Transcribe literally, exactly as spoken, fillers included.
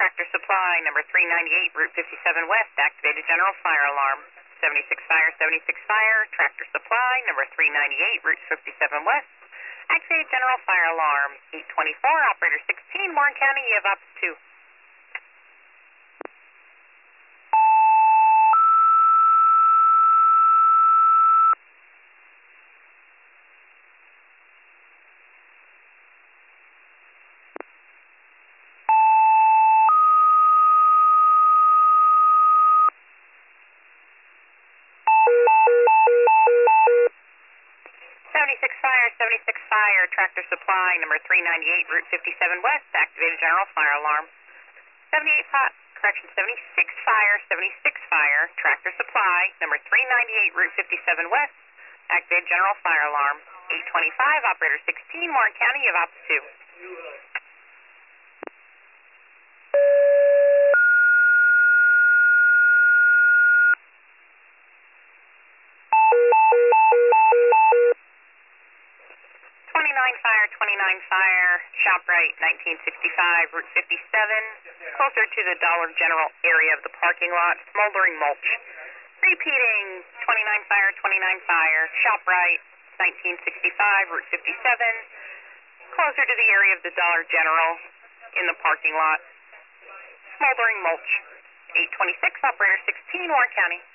Tractor Supply, number three ninety-eight, Route fifty-seven West, activated general fire alarm. seventy-six Fire, seventy-six Fire, Tractor Supply, number three ninety-eight, Route fifty-seven West, activated general fire alarm. eight twenty-four, operator sixteen, Warren County, you have ops two. seventy-six Fire, seventy-six Fire, Tractor Supply, number three ninety-eight, Route fifty-seven West, activated general fire alarm. seventy-eight, correction, seventy-six Fire, seventy-six Fire, Tractor Supply, number three ninety-eight, Route fifty-seven West, activated general fire alarm. eight twenty-five, operator sixteen, Warren County, you have ops two. twenty-nine Fire, twenty-nine Fire, ShopRite, nineteen sixty-five, Route fifty-seven, closer to the Dollar General area of the parking lot, smoldering mulch. Repeating, twenty-nine Fire, twenty-nine Fire, ShopRite, nineteen sixty-five, Route fifty-seven, closer to the area of the Dollar General in the parking lot, smoldering mulch. eight twenty-six, operator sixteen, Warren County.